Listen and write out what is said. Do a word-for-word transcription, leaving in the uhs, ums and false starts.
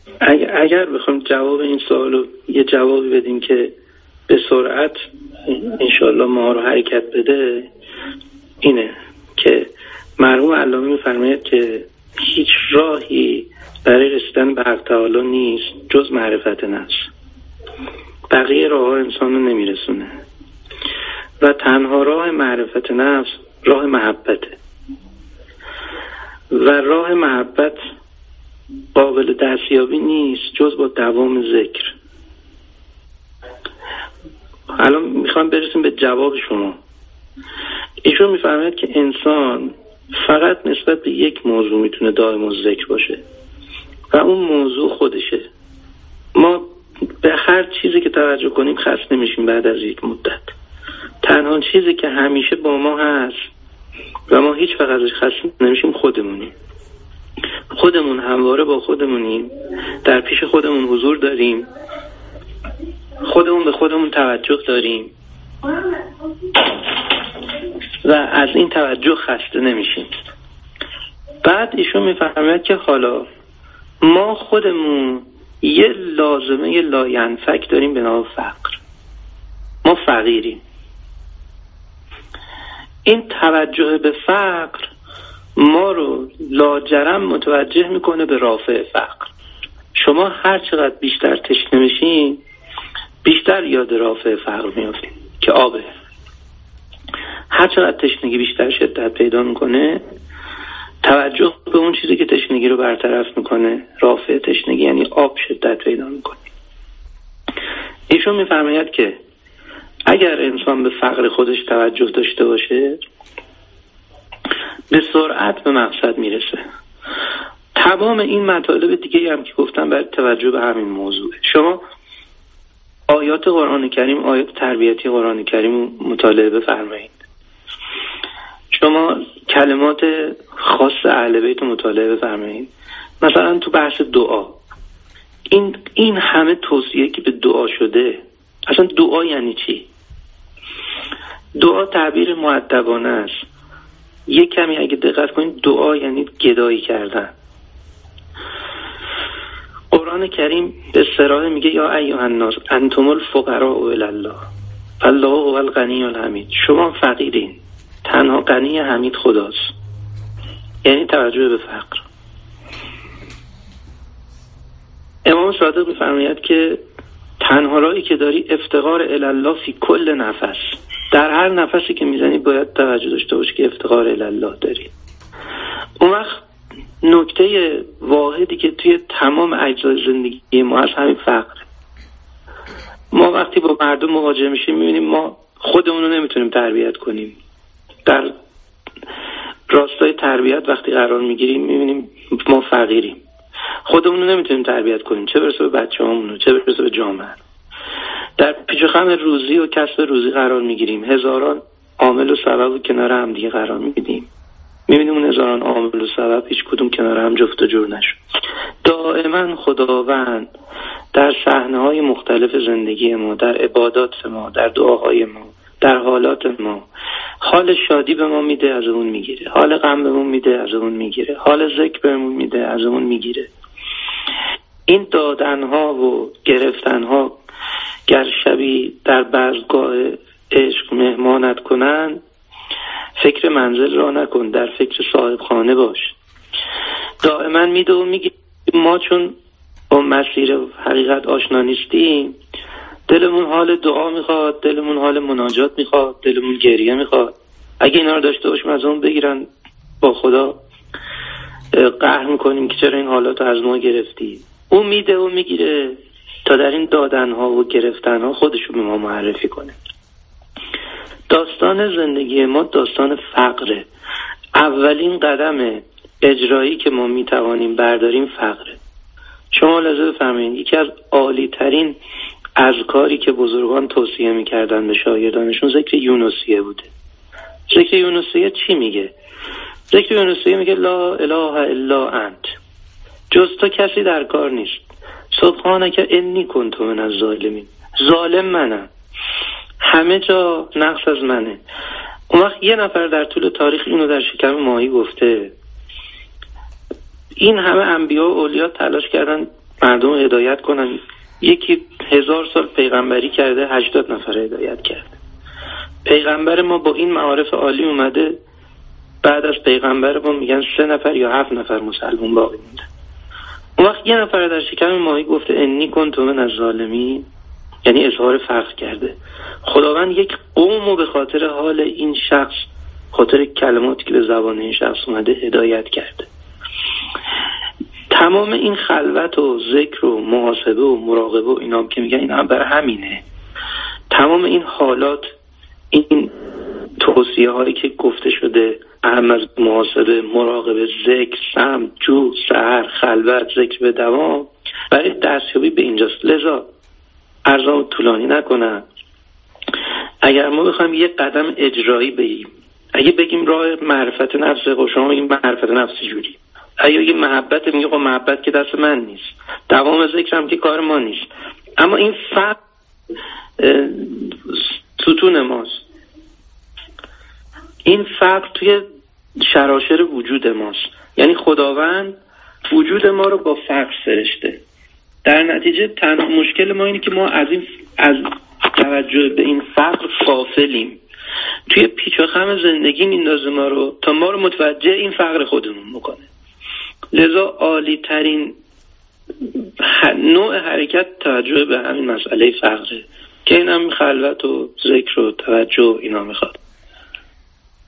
اگر, اگر بخوام جواب این سوالو یه جوابی بدیم که به سرعت انشالله ما رو حرکت بده، اینه که مرحوم علامه میفرماید که هیچ راهی برای رسیدن به حق تعالی نیست جز معرفت نفس. بقیه راه ها انسان رو نمیرسونه و تنها راه معرفت نفس راه محبته و راه محبت قابل دستیابی نیست جز با دوام ذکر. الان میخوام برسیم به جواب شما. ایشون میفرماید که انسان فقط نسبت به یک موضوع میتونه دائم الذکر باشه و اون موضوع خودشه. ما به هر چیزی که توجه کنیم خسته نمیشیم بعد از یک مدت. تنها چیزی که همیشه با ما هست و ما هیچ وقت ازش خسته نمیشیم خودمونیم. خودمون همواره با خودمونیم، در پیش خودمون حضور داریم، خودمون به خودمون توجه داریم و از این توجه خسته نمیشیم. بعد ایشون میفهمید که حالا ما خودمون یه لازمه یه لاینفک داریم به نام فقر. ما فقیریم. این توجه به فقر ما رو لاجرم متوجه میکنه به رافع فقر. شما هر چقدر بیشتر تشنه میشین بیشتر یاد رافع فقر میافتین که آبه. هر چقدر تشنگی بیشتر شدت پیدا میکنه توجه به اون چیزی که تشنگی رو برطرف میکنه، رافع تشنگی یعنی آب، شدت پیدا میکنه. ایشون میفرماید که اگر انسان به فقر خودش توجه داشته باشه به سرعت به مقصد میرسه. تمام این مطالب دیگه هم که گفتم برای توجه به همین موضوعه. شما آیات قرآن کریم، آیات تربیتی قرآن کریم مطالعه بفرمایید. شما کلمات خاص اهل بیت مطالعه بفرمایید. مثلا تو بحث دعا این این همه توصیه که به دعا شده، اصلا دعا یعنی چی؟ دعا تعبیر مؤدبانه است. یه کمی اگه دقت کنید دعا یعنی گدایی کردن. قرآن کریم به صراحه میگه یا ایها الناس انتم الفقراء الی الله فالله هو الغنی الحمید. شما فقیرین، تنها غنی حمید خداست. یعنی توجه به فقر. امام صادق میفرماید که تنها راهی که داری افتقار الی الله فی کل نفس. در هر نفسی که میزنی باید توجه داشته باشی که افتقار الی الله داری. اون وقت نکته واحدی که توی تمام اجزای زندگی ما هست همین فقره. ما وقتی با مردم مواجه میشیم میبینیم ما خودمون رو نمیتونیم تربیت کنیم. در راستای تربیت وقتی قرار میگیریم میبینیم ما فقیریم. خودمون رو نمیتونیم تربیت کنیم، چه برسه به بچه‌هامون، چه برسه به جامعه. در پیچ و خم روزی و کسب روزی قرار میگیریم. هزاران عامل و سبب و کنار هم دیگه قرار میدیم. میبینیم اون هزاران عامل و سبب هیچ کدوم کنار هم جفت و جور نشد. دائما خداوند در صحنه‌های مختلف زندگی ما، در عبادات ما، در دعاهای ما، در حالات ما، حال شادی به ما میده از اون میگیره، حال غم به اون میده از اون میگیره، حال ذکر به اون میده از اون میگیره. این دادنها و گرفتنها گر شبی در بزمگاه عشق مهمانت کنن، فکر منزل را نکن، در فکر صاحب خانه باش. دائما میده و میگه ما چون با مسیر حقیقت آشنا نیستیم، دلمون حال دعا میخواد، دلمون حال مناجات میخواد، دلمون گریه میخواد. اگه اینا رو داشته باشیم از اون بگیرن با خدا قهر میکنیم که چرا این حالات از ما گرفتی. اون میده و میگیره تا در این دادنها و گرفتنها خودشو به ما معرفی کنه. داستان زندگی ما داستان فقره. اولین قدم اجرایی که ما میتوانیم برداریم فقره. شما لازم بفهمید یکی از عالی ترین اذکاری که بزرگان توصیه میکردن به شاگردانشون ذکر یونسیه بوده. ذکر یونسیه چی میگه؟ ذکر یونسیه میگه لا اله الا انت، جز تو کسی در کار نیست. سبحانک انی کنت من الظالمین، ظالم منم، همه جا نقص از منه. اون وقت یه نفر در طول تاریخ اینو در شکم ماهی گفته. این همه انبیا و اولیا تلاش کردن مردم هدایت کنن. یکی هزار سال پیغمبری کرده، هشتاد نفر هدایت کرده. پیغمبر ما با این معارف عالی اومده، بعد از پیغمبر ما میگن سه نفر یا هفت نفر مسلمون باقی مونده. اون وقت یه نفر در شکم ماهی گفته انی کنت من الظالمین، یعنی اظهار فقر کرده. خداوند یک قوم رو به خاطر حال این شخص، خاطر کلماتی که به زبان این شخص اومده هدایت کرده. تمام این خلوت و ذکر و محاسبه و مراقبه و اینا که میگن، اینا هم برای همینه. تمام این حالات، این توصیه هایی که گفته شده، اهم از محاسبه، مراقبه، ذکر، سمت، جو، سحر، خلوت، ذکر به دوام، برای دستیابی به اینجاست. لذا عرضم طولانی نکنم، اگر ما بخوایم یک قدم اجرایی بگیم، اگه بگیم راه معرفت نفس، خب شما بگیم معرفت نفس جوری، اگه بگیم محبت، میگه خب محبت که دست من نیست، دوام ذکرم که کار ما نیست. اما این فقط ستون ماست، این فقر توی شراشر وجود ماست. یعنی خداوند وجود ما رو با فقر سرشته. در نتیجه تنها مشکل ما اینه که ما از این از توجه به این فقر غافلیم. توی پیچ و خم زندگی میندازه ما رو تا ما رو متوجه این فقر خودمون بکنه. لذا عالی ترین نوع حرکت توجه به همین مسئله فقره که این هم خلوت و ذکر و توجه اینا میخواد.